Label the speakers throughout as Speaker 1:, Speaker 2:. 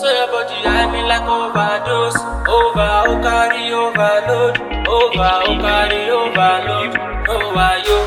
Speaker 1: saw your body, I mean like overdose. Oh carry overload. Oh carry overload. Oh why you?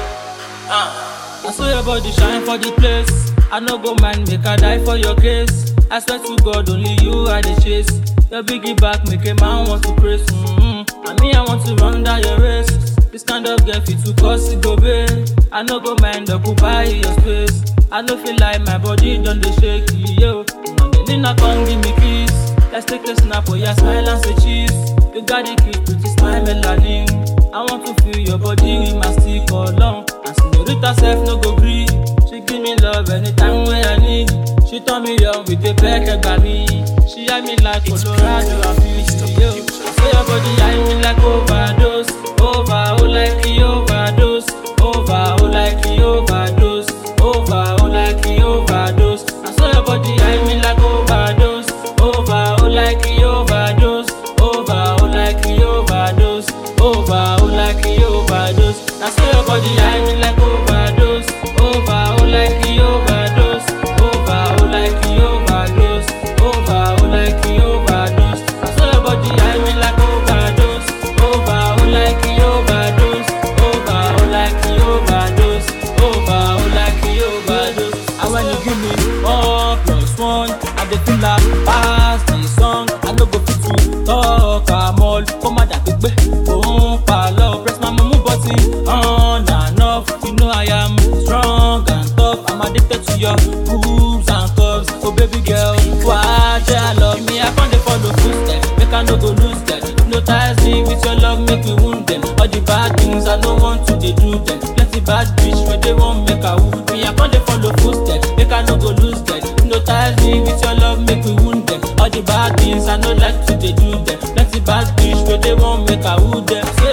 Speaker 1: I saw your body shine for the place. I no go mind, make I die for your case. I swear to God, only you I dey chase. Your biggie back make a man want to praise. And me, I want to run down your race. This kind of girl fit to cause it go bail. I no go mind, occupy your space. I no feel like my body done dey shake, yo. Nina come give me kiss. Let's take a snap for your smile and say cheese. You got the key to this my melanin. I want to feel your body with my stick along. And señorita self no go gree. She give me love anytime when I need. She turn me on with a peck by me. She had me like Colorado and Fiji, yo. Say your body I me like overdose. Oh like the overdose. Oh like the overdose. Oh like the overdose. I saw your body I me like overdose. Oh like the overdose. Oh like the overdose. Oh like the overdose. I saw your body I me like overdose. Oh like the overdose. Oh like the overdose. Oh like the overdose. I saw your body I me like overdose. Oh like the overdose. Oh like the overdose. Oh like the overdose. And when you give me 1+1, I dey feel like pass the song. I no go fit to talk am all. Come on, that big palo. Press my mumu button on and off. You know I am strong and tough. I'm addicted to your boobs and curves. Oh baby girl, why do I love me? I can't dey follow footsteps. Make I no go lose them. Hypnotize me with your love, make me wound them. All the bad things I don't want to dey do them. Plenty bad bitch where they won't make a wound me. I can't dey follow footsteps. Make I no go lose them. Hypnotize me with your love, make me wound them. All the bad things I don't like to dey do them. Plenty bad bitch where they won't make a wound them.